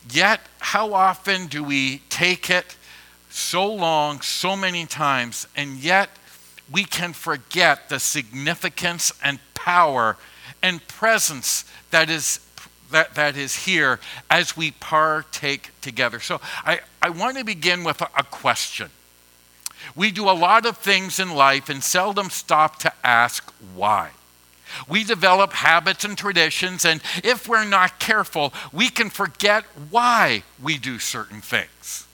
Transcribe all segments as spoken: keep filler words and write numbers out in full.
Yet, how often do we take it so long, so many times, and yet we can forget the significance and power and presence that is that, that is here as we partake together. So I, I want to begin with a, a question. We do a lot of things in life and seldom stop to ask why. We develop habits and traditions, and if we're not careful, we can forget why we do certain things.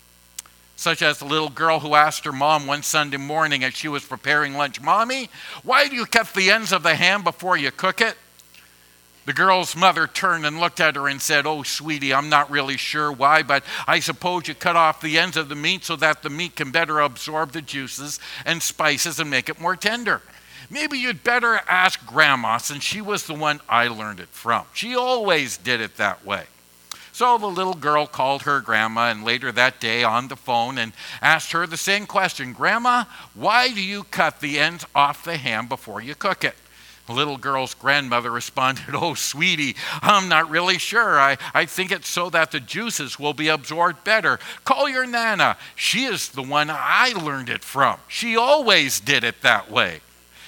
Such as the little girl who asked her mom one Sunday morning as she was preparing lunch, "Mommy, why do you cut the ends of the ham before you cook it?" The girl's mother turned and looked at her and said, "Oh, sweetie, I'm not really sure why, but I suppose you cut off the ends of the meat so that the meat can better absorb the juices and spices and make it more tender. Maybe you'd better ask Grandma, since she was the one I learned it from. She always did it that way." So the little girl called her grandma and later that day on the phone and asked her the same question. "Grandma, why do you cut the ends off the ham before you cook it?" The little girl's grandmother responded, "Oh, sweetie, I'm not really sure. I, I think it's so that the juices will be absorbed better. Call your Nana. She is the one I learned it from. She always did it that way."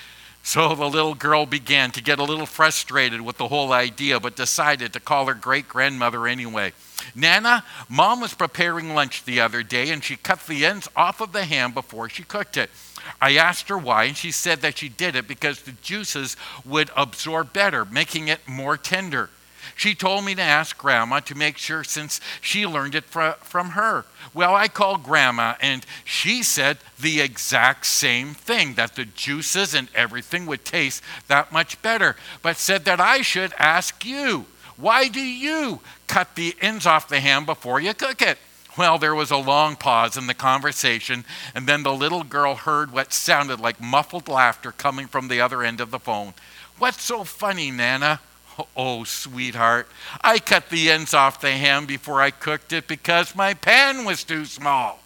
So the little girl began to get a little frustrated with the whole idea, but decided to call her great-grandmother anyway. "Nana, Mom was preparing lunch the other day, and she cut the ends off of the ham before she cooked it. I asked her why, and she said that she did it because the juices would absorb better, making it more tender. She told me to ask Grandma to make sure, since she learned it fr- from her. Well, I called Grandma, and she said the exact same thing, that the juices and everything would taste that much better, but said that I should ask you. Why do you cut the ends off the ham before you cook it?" Well, there was a long pause in the conversation, and then the little girl heard what sounded like muffled laughter coming from the other end of the phone. "What's so funny, Nana?" "Oh, sweetheart, I cut the ends off the ham before I cooked it because my pan was too small."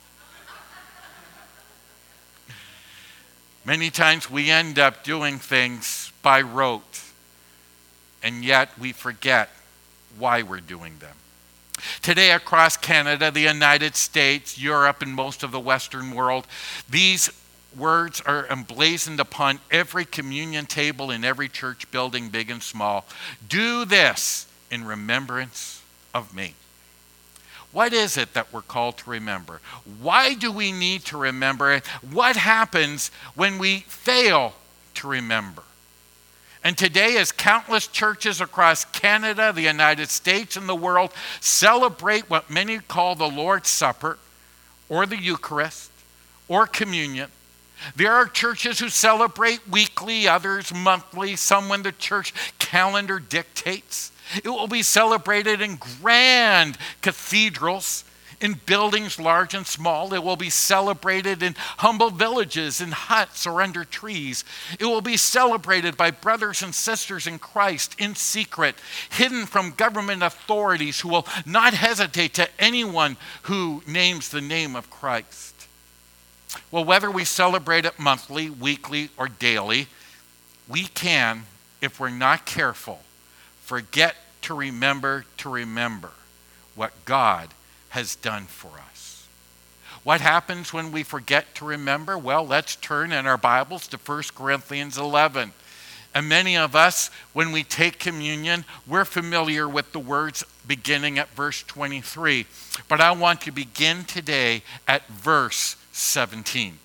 Many times we end up doing things by rote, and yet we forget why we're doing them. Today, across Canada, the United States, Europe, and most of the Western world, these words are emblazoned upon every communion table in every church building, big and small. "Do this in remembrance of me." What is it that we're called to remember? Why do we need to remember it? What happens when we fail to remember? And today, as countless churches across Canada, the United States, and the world celebrate what many call the Lord's Supper, or the Eucharist, or communion, there are churches who celebrate weekly, others monthly, some when the church calendar dictates. It will be celebrated in grand cathedrals, in buildings large and small. It will be celebrated in humble villages, in huts, or under trees. It will be celebrated by brothers and sisters in Christ in secret, hidden from government authorities who will not hesitate to anyone who names the name of Christ. Well, whether we celebrate it monthly, weekly, or daily, we can, if we're not careful, forget to remember to remember what God has done for us. What happens when we forget to remember? Well, let's turn in our Bibles to First Corinthians eleven. And many of us, when we take communion, we're familiar with the words beginning at verse twenty-three. But I want to begin today at verse seventeen.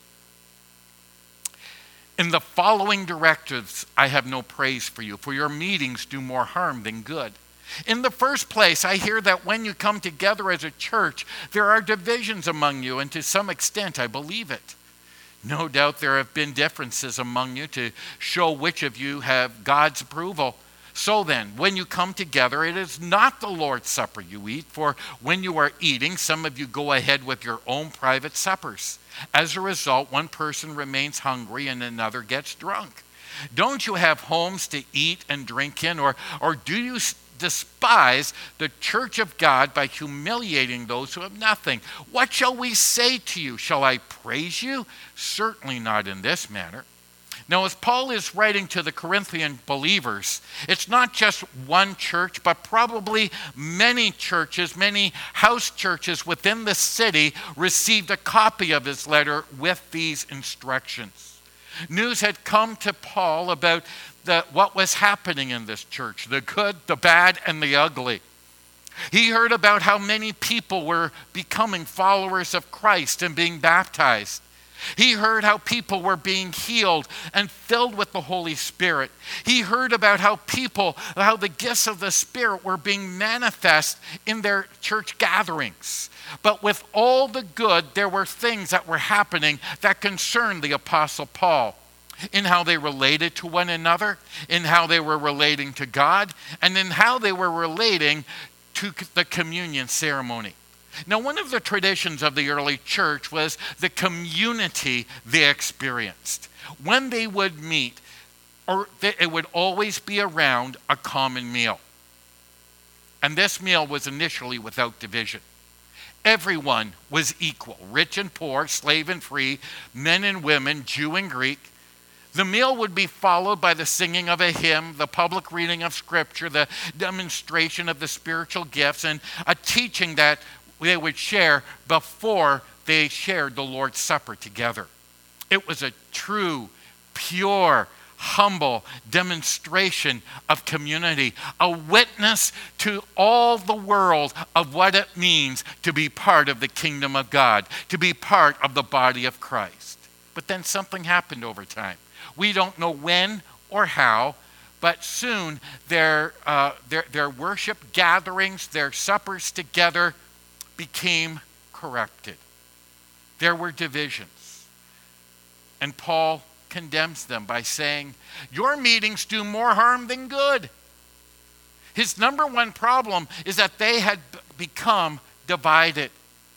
"In the following directives, I have no praise for you, for your meetings do more harm than good. In the first place, I hear that when you come together as a church, there are divisions among you, and to some extent I believe it. No doubt there have been differences among you to show which of you have God's approval. So then, when you come together, it is not the Lord's Supper you eat, for when you are eating, some of you go ahead with your own private suppers. As a result, one person remains hungry and another gets drunk. Don't you have homes to eat and drink in, or, or do you despise the church of God by humiliating those who have nothing? What shall we say to you? Shall I praise you? Certainly not in this manner. Now, as Paul is writing to the Corinthian believers, it's not just one church, but probably many churches, many house churches within the city received a copy of his letter with these instructions. News had come to Paul about the, what was happening in this church, the good, the bad, and the ugly. He heard about how many people were becoming followers of Christ and being baptized. He heard how people were being healed and filled with the Holy Spirit. He heard about how people, how the gifts of the Spirit were being manifest in their church gatherings. But with all the good, there were things that were happening that concerned the Apostle Paul in how they related to one another, in how they were relating to God, and in how they were relating to the communion ceremony. Now, one of the traditions of the early church was the community they experienced. When they would meet, or it would always be around a common meal. And this meal was initially without division. Everyone was equal, rich and poor, slave and free, men and women, Jew and Greek. The meal would be followed by the singing of a hymn, the public reading of Scripture, the demonstration of the spiritual gifts, and a teaching that they would share before they shared the Lord's Supper together. It was a true, pure, humble demonstration of community, a witness to all the world of what it means to be part of the kingdom of God, to be part of the body of Christ. But then something happened over time. We don't know when or how, but soon their, uh, their, their worship gatherings, their suppers together became corrupted. There were divisions. And Paul condemns them by saying, your meetings do more harm than good. His number one problem is that they had become divided.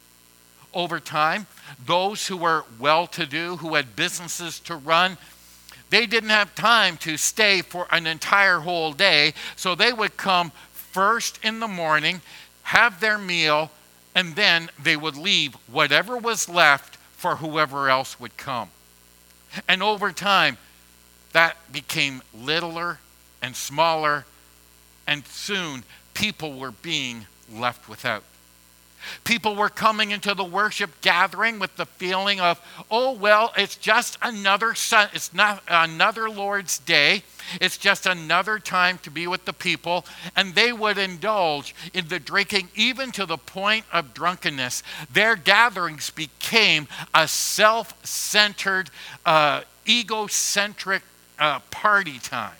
Over time, those who were well-to-do, who had businesses to run, they didn't have time to stay for an entire whole day, so they would come first in the morning, have their meal, and then they would leave whatever was left for whoever else would come. And over time, that became littler and smaller, and soon people were being left without. People were coming into the worship gathering with the feeling of, oh, well, it's just another sun, it's not another Lord's Day. It's just another time to be with the people. And they would indulge in the drinking even to the point of drunkenness. Their gatherings became a self-centered, uh, egocentric uh, party time.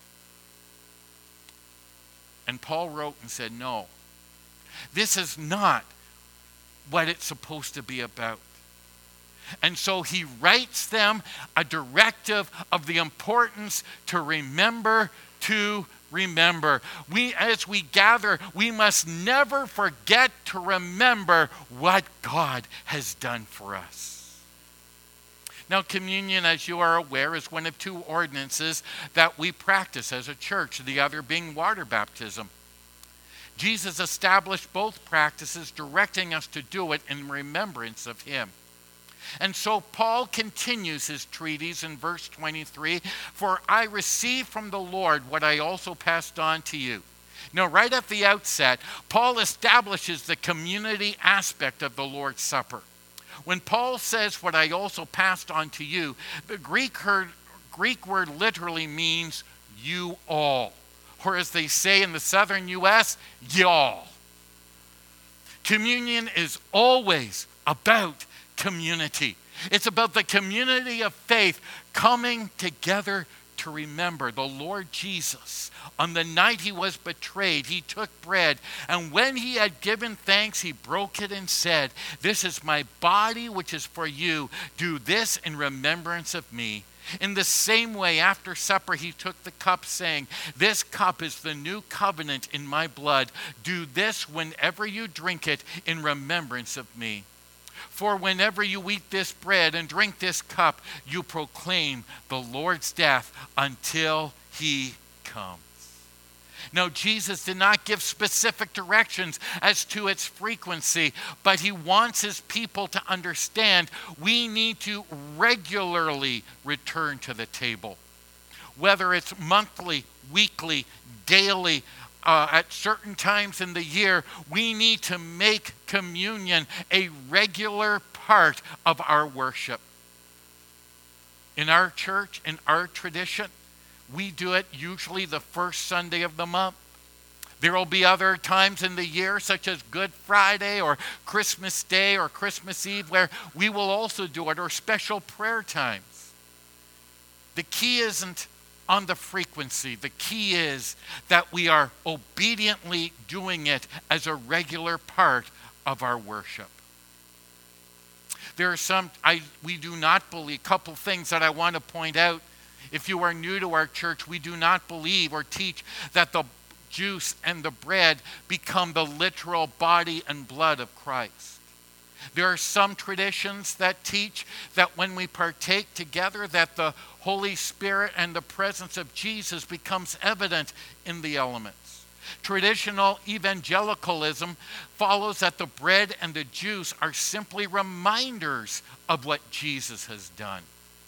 And Paul wrote and said, no, this is not what it's supposed to be about. And so he writes them a directive of the importance to remember to remember. We, as we gather, we must never forget to remember what God has done for us. Now, communion, as you are aware, is one of two ordinances that we practice as a church, the other being water baptism. Jesus established both practices, directing us to do it in remembrance of him. And so Paul continues his treatise in verse twenty-three, for I received from the Lord what I also passed on to you. Now, right at the outset, Paul establishes the community aspect of the Lord's Supper. When Paul says what I also passed on to you, the Greek, heard, Greek word literally means you all. Or as they say in the southern U S, y'all. Communion is always about community. It's about the community of faith coming together to remember the Lord Jesus. On the night he was betrayed, he took bread, and when he had given thanks, he broke it and said, this is my body which is for you. Do this in remembrance of me. In the same way, after supper, he took the cup, saying, this cup is the new covenant in my blood. Do this whenever you drink it in remembrance of me. For whenever you eat this bread and drink this cup, you proclaim the Lord's death until he comes. No, Jesus did not give specific directions as to its frequency, but he wants his people to understand we need to regularly return to the table. Whether it's monthly, weekly, daily, uh, at certain times in the year, we need to make communion a regular part of our worship. In our church, in our tradition, we do it usually the first Sunday of the month. There will be other times in the year, such as Good Friday or Christmas Day or Christmas Eve, where we will also do it, or special prayer times. The key isn't on the frequency. The key is that we are obediently doing it as a regular part of our worship. There are some, I we do not believe, a couple things that I want to point out. If you are new to our church, we do not believe or teach that the juice and the bread become the literal body and blood of Christ. There are some traditions that teach that when we partake together, that the Holy Spirit and the presence of Jesus becomes evident in the elements. Traditional evangelicalism follows that the bread and the juice are simply reminders of what Jesus has done.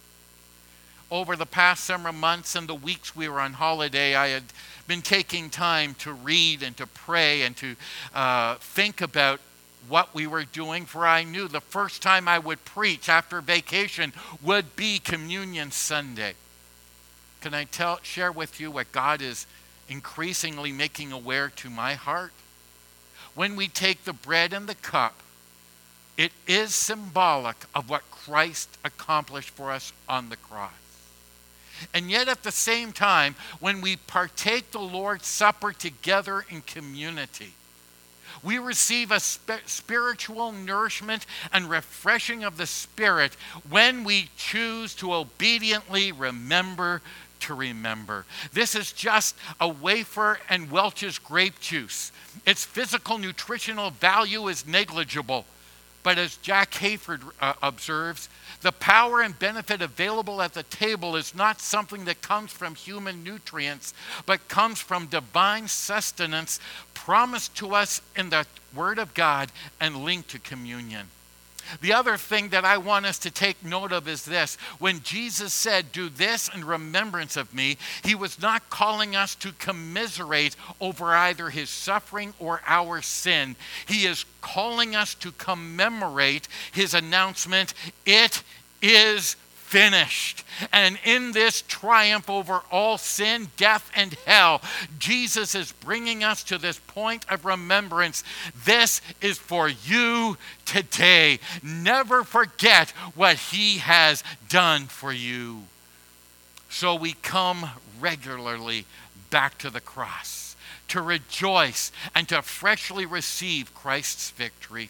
Over the past several months and the weeks we were on holiday, I had been taking time to read and to pray and to uh, think about what we were doing, for I knew the first time I would preach after vacation would be Communion Sunday. Can I tell, share with you what God is increasingly making aware to my heart? When we take the bread and the cup, it is symbolic of what Christ accomplished for us on the cross. And yet at the same time, when we partake the Lord's Supper together in community, we receive a sp- spiritual nourishment and refreshing of the Spirit when we choose to obediently remember to remember. This is just a wafer and Welch's grape juice. Its physical nutritional value is negligible. But as Jack Hayford uh, observes, the power and benefit available at the table is not something that comes from human nutrients, but comes from divine sustenance promised to us in the Word of God and linked to communion. The other thing that I want us to take note of is this. When Jesus said, "Do this in remembrance of me," he was not calling us to commiserate over either his suffering or our sin. He is calling us to commemorate his announcement, "It is finished." And in this triumph over all sin, death, and hell, Jesus is bringing us to this point of remembrance. This is for you today. Never forget what he has done for you. So we come regularly back to the cross to rejoice and to freshly receive Christ's victory.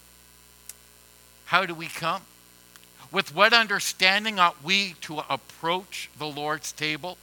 How do we come? With what understanding ought we to approach the Lord's table?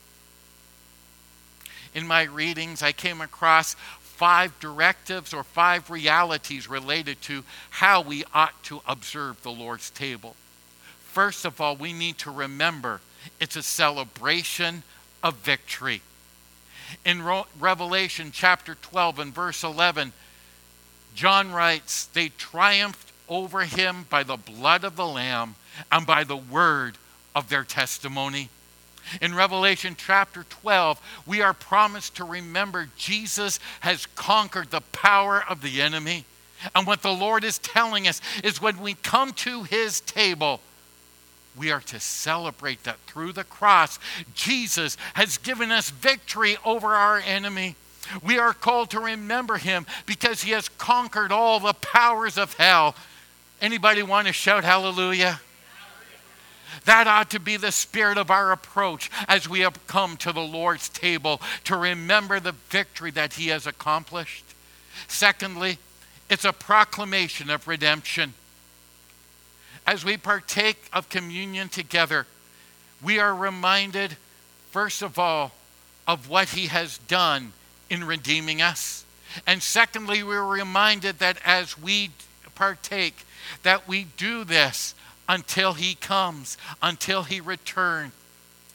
In my readings, I came across five directives or five realities related to how we ought to observe the Lord's table. First of all, we need to remember it's a celebration of victory. In Revelation chapter twelve and verse eleven, John writes, "They triumphed over him by the blood of the Lamb and by the word of their testimony." In Revelation chapter twelve, we are promised to remember Jesus has conquered the power of the enemy. And what the Lord is telling us is when we come to his table, we are to celebrate that through the cross, Jesus has given us victory over our enemy. We are called to remember him because he has conquered all the powers of hell. Anybody want to shout hallelujah? That ought to be the spirit of our approach as we have come to the Lord's table to remember the victory that he has accomplished. Secondly, it's a proclamation of redemption. As we partake of communion together, we are reminded, first of all, of what he has done in redeeming us. And secondly, we're reminded that as we partake, that we do this until he comes, until he returns.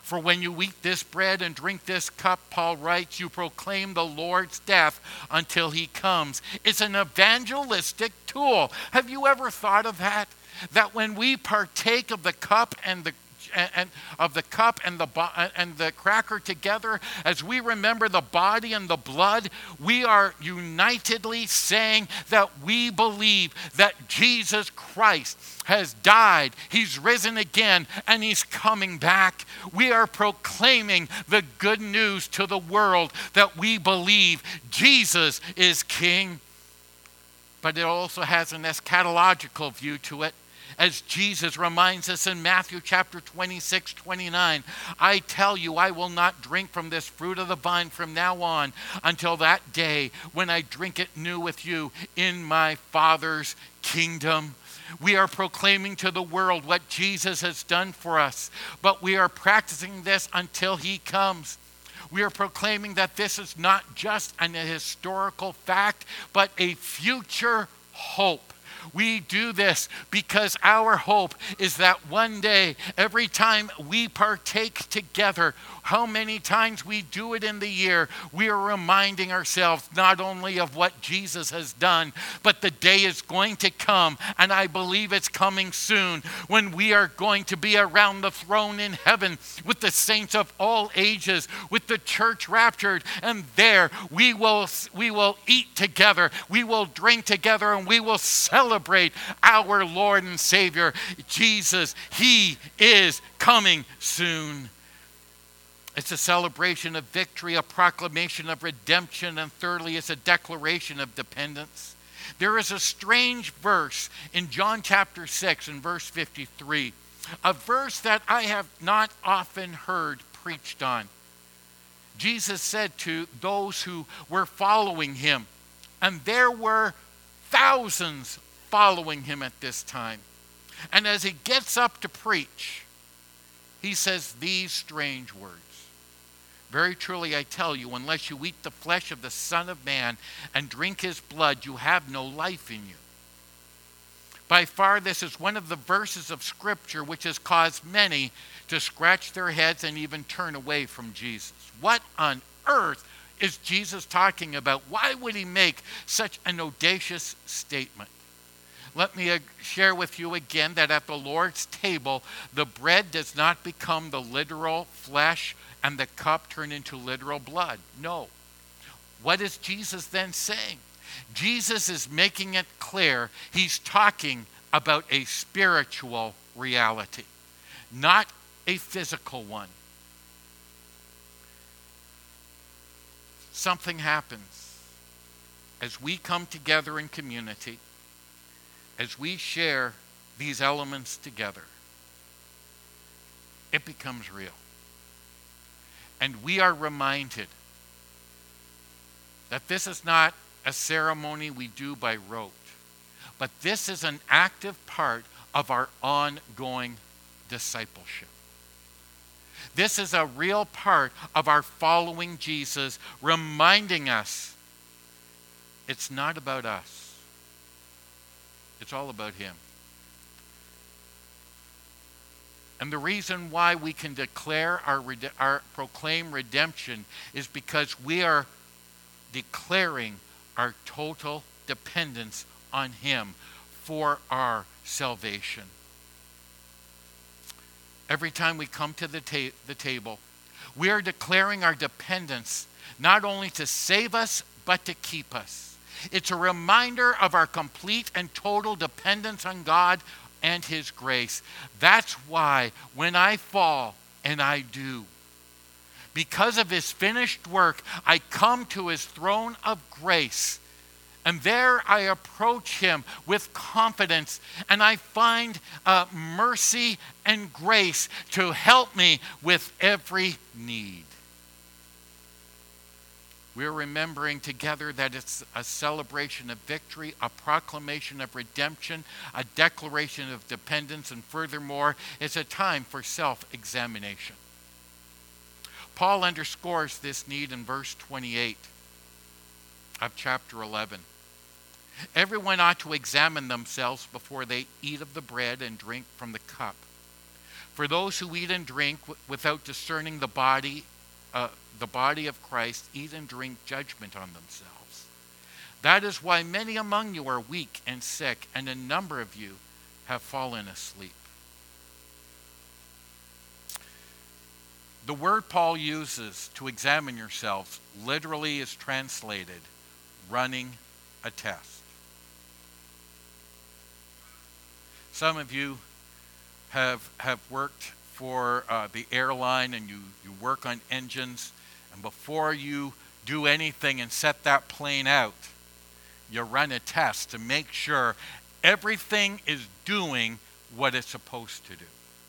For when you eat this bread and drink this cup, Paul writes, you proclaim the Lord's death until he comes. It's an evangelistic tool. Have you ever thought of that? That when we partake of the cup and the And, and of the cup and the and the cracker together, as we remember the body and the blood, we are unitedly saying that we believe that Jesus Christ has died, he's risen again, and he's coming back. We are proclaiming the good news to the world that we believe Jesus is King. But it also has an eschatological view to it. As Jesus reminds us in Matthew chapter twenty-six, twenty-nine, I tell you, I will not drink from this fruit of the vine from now on until that day when I drink it new with you in my Father's kingdom. We are proclaiming to the world what Jesus has done for us, but we are practicing this until he comes. We are proclaiming that this is not just an historical fact, but a future hope. We do this because our hope is that one day, every time we partake together, how many times we do it in the year, we are reminding ourselves not only of what Jesus has done, but the day is going to come, and I believe it's coming soon, when we are going to be around the throne in heaven with the saints of all ages, with the church raptured, and there we will, we will eat together, we will drink together, and we will celebrate Celebrate our Lord and Savior, Jesus. He is coming soon. It's a celebration of victory, a proclamation of redemption, and thirdly, it's a declaration of dependence. There is a strange verse in John chapter six and verse fifty-three, a verse that I have not often heard preached on. Jesus said to those who were following him, and there were thousands following him at this time. And as he gets up to preach, he says these strange words. Very truly I tell you, unless you eat the flesh of the Son of Man and drink his blood, you have no life in you. By far, this is one of the verses of Scripture which has caused many to scratch their heads and even turn away from Jesus. What on earth is Jesus talking about? Why would he make such an audacious statement? Let me share with you again that at the Lord's table, the bread does not become the literal flesh and the cup turn into literal blood. No. What is Jesus then saying? Jesus is making it clear he's talking about a spiritual reality, not a physical one. Something happens as we come together in community. As we share these elements together, it becomes real. And we are reminded that this is not a ceremony we do by rote, but this is an active part of our ongoing discipleship. This is a real part of our following Jesus, reminding us it's not about us. It's all about him. And the reason why we can declare our, our proclaim redemption is because we are declaring our total dependence on him for our salvation. Every time we come to the, ta- the table, we are declaring our dependence not only to save us, but to keep us. It's a reminder of our complete and total dependence on God and his grace. That's why when I fall, and I do, because of his finished work, I come to his throne of grace. And there I approach him with confidence, and I find uh, mercy and grace to help me with every need. We're remembering together that it's a celebration of victory, a proclamation of redemption, a declaration of dependence, and furthermore, it's a time for self-examination. Paul underscores this need in verse twenty-eight of chapter eleven. Everyone ought to examine themselves before they eat of the bread and drink from the cup. For those who eat and drink w- without discerning the body, uh, the body of Christ, eat and drink judgment on themselves. That is why many among you are weak and sick, and a number of you have fallen asleep. The word Paul uses to examine yourselves literally is translated running a test. Some of you have have worked for uh, the airline, and you, you work on engines, and before you do anything and set that plane out, you run a test to make sure everything is doing what it's supposed to do.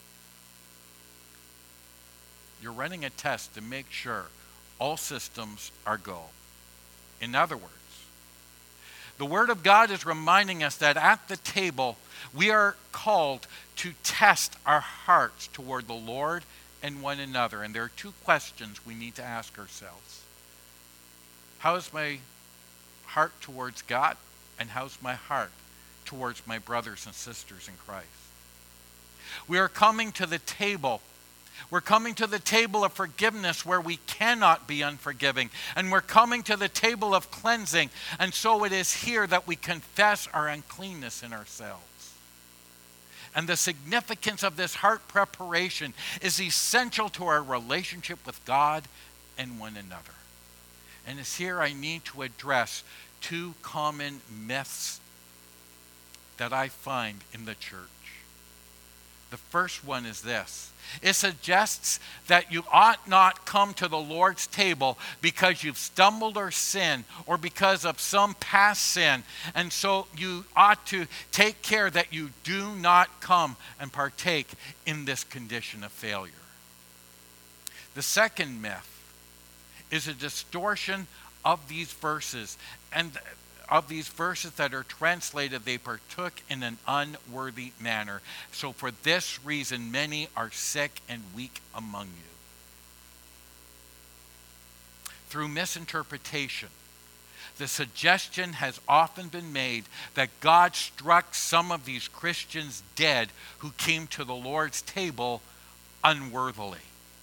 You're running a test to make sure all systems are go. In other words, the Word of God is reminding us that at the table, we are called to test our hearts toward the Lord and one another. And there are two questions we need to ask ourselves. How is my heart towards God? And how's my heart towards my brothers and sisters in Christ? We are coming to the table. We're coming to the table of forgiveness where we cannot be unforgiving. And we're coming to the table of cleansing. And so it is here that we confess our uncleanness in ourselves. And the significance of this heart preparation is essential to our relationship with God and one another. And it's here I need to address two common myths that I find in the church. The first one is this. It suggests that you ought not come to the Lord's table because you've stumbled or sinned or because of some past sin. And so you ought to take care that you do not come and partake in this condition of failure. The second myth is a distortion of these verses, and of these verses that are translated, they partook in an unworthy manner. So for this reason, many are sick and weak among you. Through misinterpretation, the suggestion has often been made that God struck some of these Christians dead who came to the Lord's table unworthily.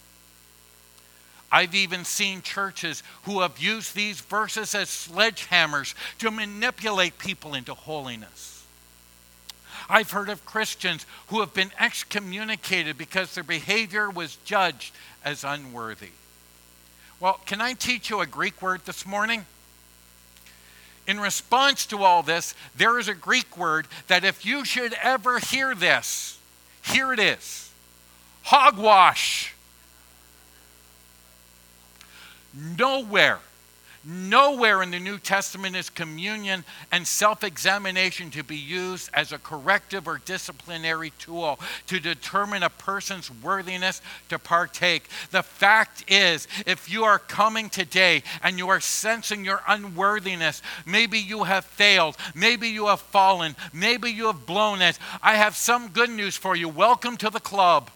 I've even seen churches who have used these verses as sledgehammers to manipulate people into holiness. I've heard of Christians who have been excommunicated because their behavior was judged as unworthy. Well, can I teach you a Greek word this morning? In response to all this, there is a Greek word that if you should ever hear this, here it is. Hogwash. Nowhere, nowhere in the New Testament is communion and self-examination to be used as a corrective or disciplinary tool to determine a person's worthiness to partake. The fact is, if you are coming today and you are sensing your unworthiness, maybe you have failed, maybe you have fallen, maybe you have blown it, I have some good news for you. Welcome to the club.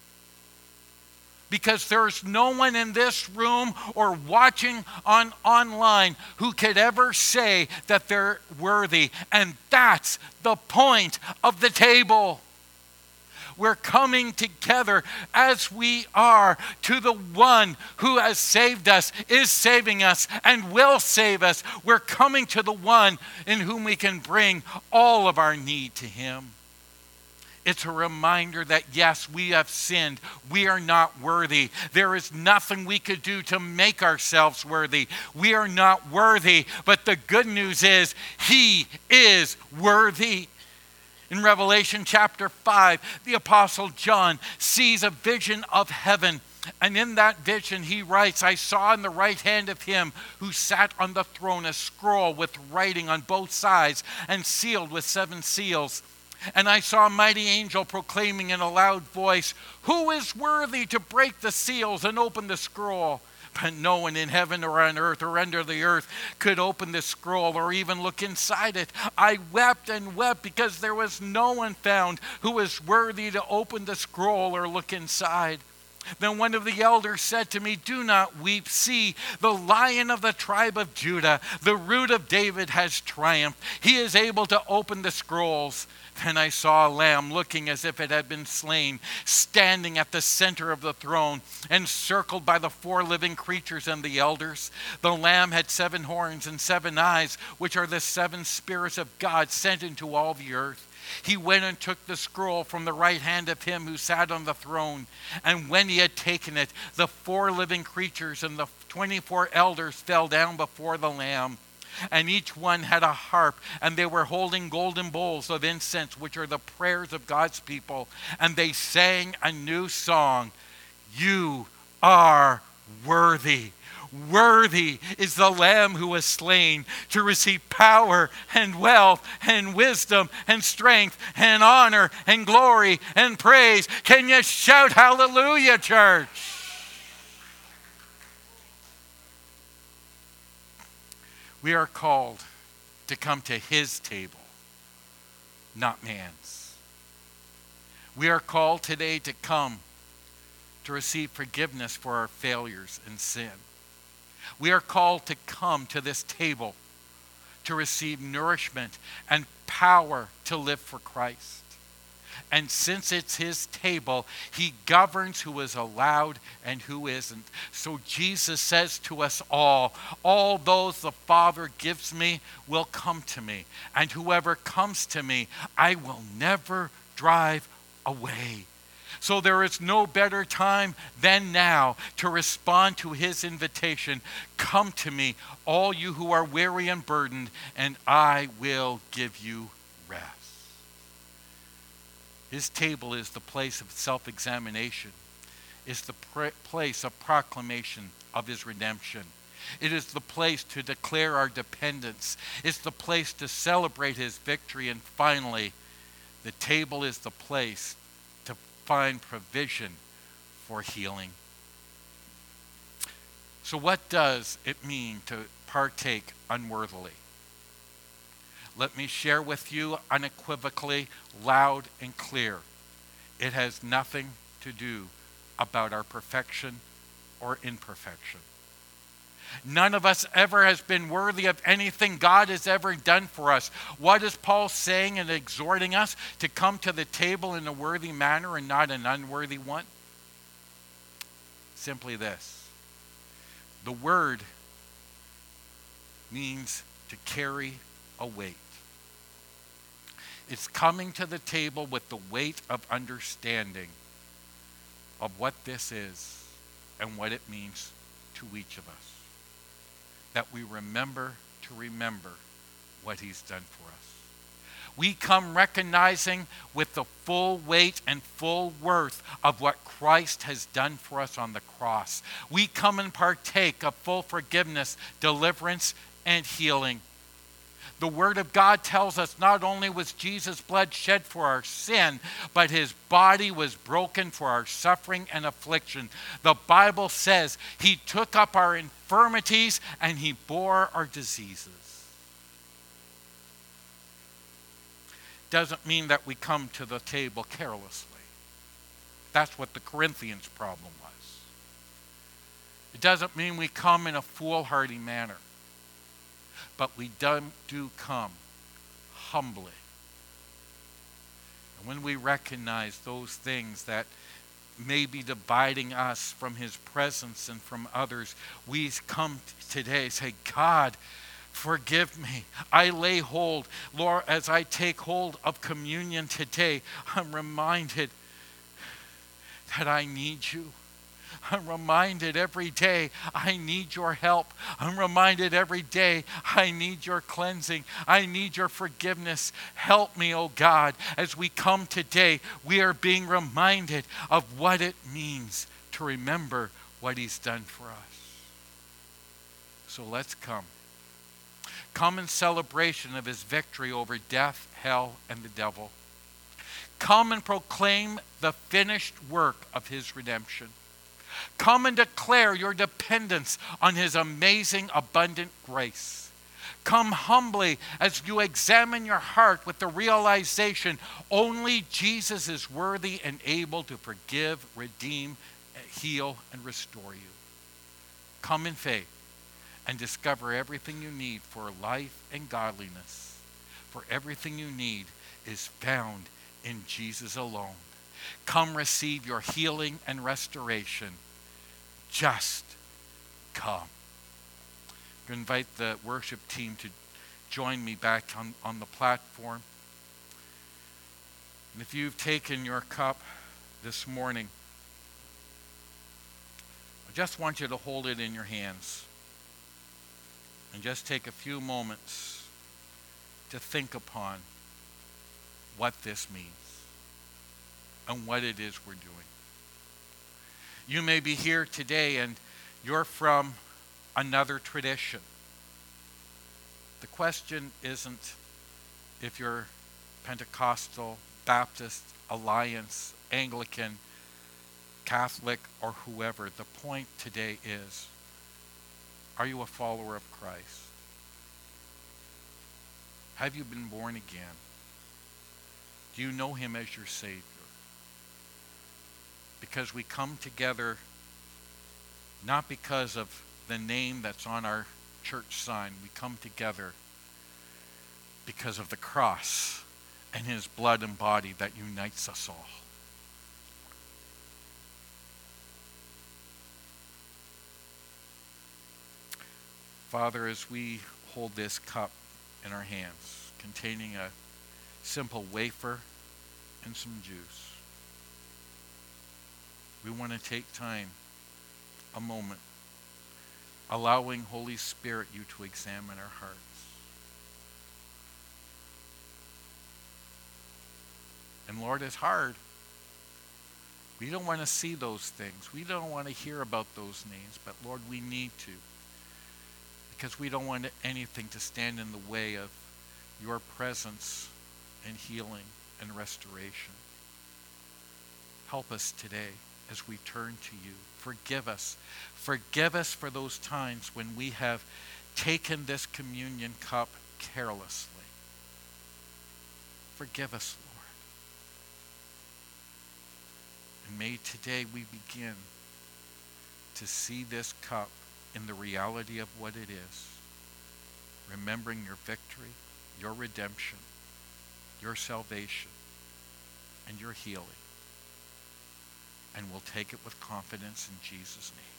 Because there's no one in this room or watching on online who could ever say that they're worthy. And that's the point of the table. We're coming together as we are to the one who has saved us, is saving us, and will save us. We're coming to the one in whom we can bring all of our need to him. It's a reminder that, yes, we have sinned. We are not worthy. There is nothing we could do to make ourselves worthy. We are not worthy, but the good news is he is worthy. In Revelation chapter five, the Apostle John sees a vision of heaven. And in that vision, he writes, I saw in the right hand of him who sat on the throne a scroll with writing on both sides and sealed with seven seals. And I saw a mighty angel proclaiming in a loud voice, who is worthy to break the seals and open the scroll? But no one in heaven or on earth or under the earth could open the scroll or even look inside it. I wept and wept because there was no one found who was worthy to open the scroll or look inside. Then one of the elders said to me, "Do not weep. See, the Lion of the tribe of Judah, the Root of David, has triumphed. He is able to open the scrolls." Then I saw a lamb looking as if it had been slain, standing at the center of the throne, encircled by the four living creatures and the elders. The lamb had seven horns and seven eyes, which are the seven spirits of God sent into all the earth. He went and took the scroll from the right hand of him who sat on the throne. And when he had taken it, the four living creatures and the twenty-four elders fell down before the Lamb. And each one had a harp, and they were holding golden bowls of incense, which are the prayers of God's people. And they sang a new song, "You are worthy. Worthy is the Lamb who was slain to receive power and wealth and wisdom and strength and honor and glory and praise." Can you shout hallelujah, church? We are called to come to his table, not man's. We are called today to come to receive forgiveness for our failures and sin. We are called to come to this table to receive nourishment and power to live for Christ. And since it's his table, he governs who is allowed and who isn't. So Jesus says to us all, "All those the Father gives me will come to me, and whoever comes to me, I will never drive away." So there is no better time than now to respond to his invitation. "Come to me, all you who are weary and burdened, and I will give you rest." His table is the place of self-examination. It's the pr- place of proclamation of his redemption. It is the place to declare our dependence. It's the place to celebrate his victory. And finally, the table is the place to find provision for healing. So what does it mean to partake unworthily? Let me share with you unequivocally, loud and clear. It has nothing to do about our perfection or imperfection. None of us ever has been worthy of anything God has ever done for us. What is Paul saying and exhorting us? To come to the table in a worthy manner and not an unworthy one? Simply this. The word means to carry a weight. It's coming to the table with the weight of understanding of what this is and what it means to each of us. That we remember to remember what he's done for us. We come recognizing with the full weight and full worth of what Christ has done for us on the cross. We come and partake of full forgiveness, deliverance, and healing. The Word of God tells us not only was Jesus' blood shed for our sin, but his body was broken for our suffering and affliction. The Bible says he took up our infirmities and he bore our diseases. Doesn't mean that we come to the table carelessly. That's what the Corinthians' problem was. It doesn't mean we come in a foolhardy manner. But we do, do come humbly. And when we recognize those things that may be dividing us from his presence and from others, we come today and say, "God, forgive me. I lay hold." Lord, as I take hold of communion today, I'm reminded that I need you. I'm reminded every day I need your help. I'm reminded every day I need your cleansing. I need your forgiveness. Help me, oh God. As we come today, we are being reminded of what it means to remember what he's done for us. So let's come. Come in celebration of his victory over death, hell, and the devil. Come and proclaim the finished work of his redemption. Come and declare your dependence on his amazing, abundant grace. Come humbly as you examine your heart with the realization only Jesus is worthy and able to forgive, redeem, heal, and restore you. Come in faith and discover everything you need for life and godliness. For everything you need is found in Jesus alone. Come receive your healing and restoration. Just come. I'm going to invite the worship team to join me back on, on the platform. And if you've taken your cup this morning, I just want you to hold it in your hands and just take a few moments to think upon what this means and what it is we're doing. You may be here today and you're from another tradition. The question isn't if you're Pentecostal, Baptist, Alliance, Anglican, Catholic, or whoever. The point today is, are you a follower of Christ? Have you been born again? Do you know him as your Savior? Because we come together not because of the name that's on our church sign. We come together because of the cross and his blood and body that unites us all. Father, as we hold this cup in our hands, containing a simple wafer and some juice, we want to take time, a moment, allowing Holy Spirit you to examine our hearts. And Lord, it's hard. We don't want to see those things. We don't want to hear about those names, but Lord, we need to. Because we don't want anything to stand in the way of your presence and healing and restoration. Help us today as we turn to you. Forgive us. Forgive us for those times when we have taken this communion cup carelessly. Forgive us, Lord. And may today we begin to see this cup in the reality of what it is, remembering your victory, your redemption, your salvation, and your healing. And we'll take it with confidence in Jesus' name.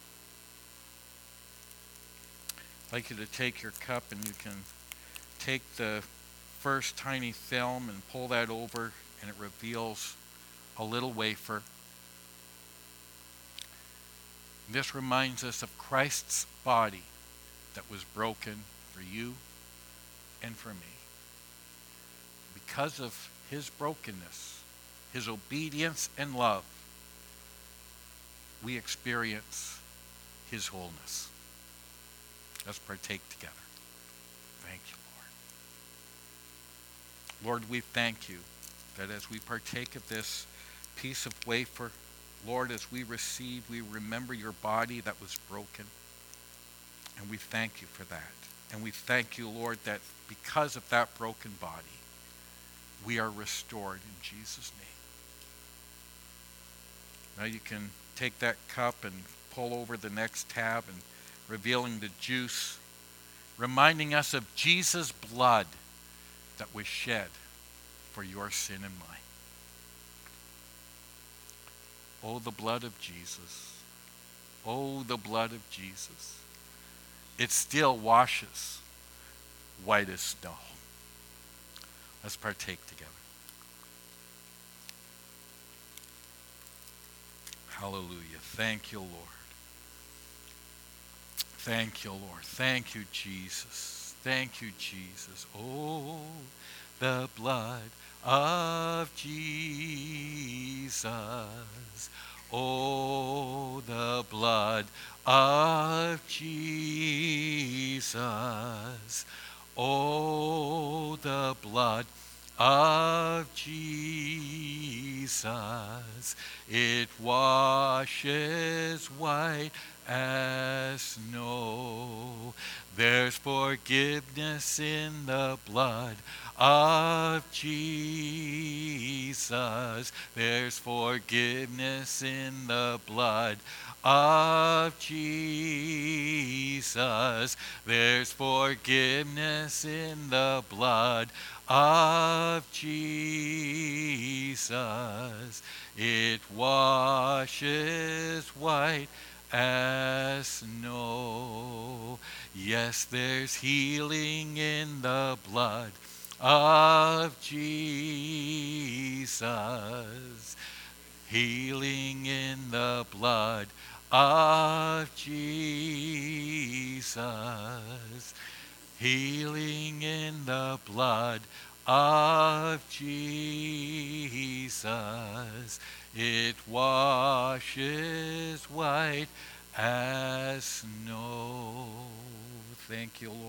I'd like you to take your cup, and you can take the first tiny film and pull that over, and it reveals a little wafer. This reminds us of Christ's body that was broken for you and for me. Because of his brokenness, his obedience and love, we experience his wholeness. Let's partake together. Thank you, Lord. Lord, we thank you that as we partake of this piece of wafer, Lord, as we receive, we remember your body that was broken. And we thank you for that. And we thank you, Lord, that because of that broken body, we are restored in Jesus' name. Now you can take that cup and pull over the next tab and revealing the juice, reminding us of Jesus' blood that was shed for your sin and mine. Oh, the blood of Jesus. Oh, the blood of Jesus. It still washes white as snow. Let's partake together. Hallelujah. Thank you, Lord. Thank you, Lord. Thank you, Jesus. Thank you, Jesus. Oh, the blood of Jesus. Oh, the blood of Jesus. Oh, the blood of Jesus. It washes white as snow. There's forgiveness in the blood of Jesus. There's forgiveness in the blood of Jesus. There's forgiveness in the blood of Jesus. It washes white as snow. Yes, there's healing in the blood of Jesus. Healing in the blood of Jesus. Healing in the blood of Jesus. It washes white as snow. Thank you, Lord.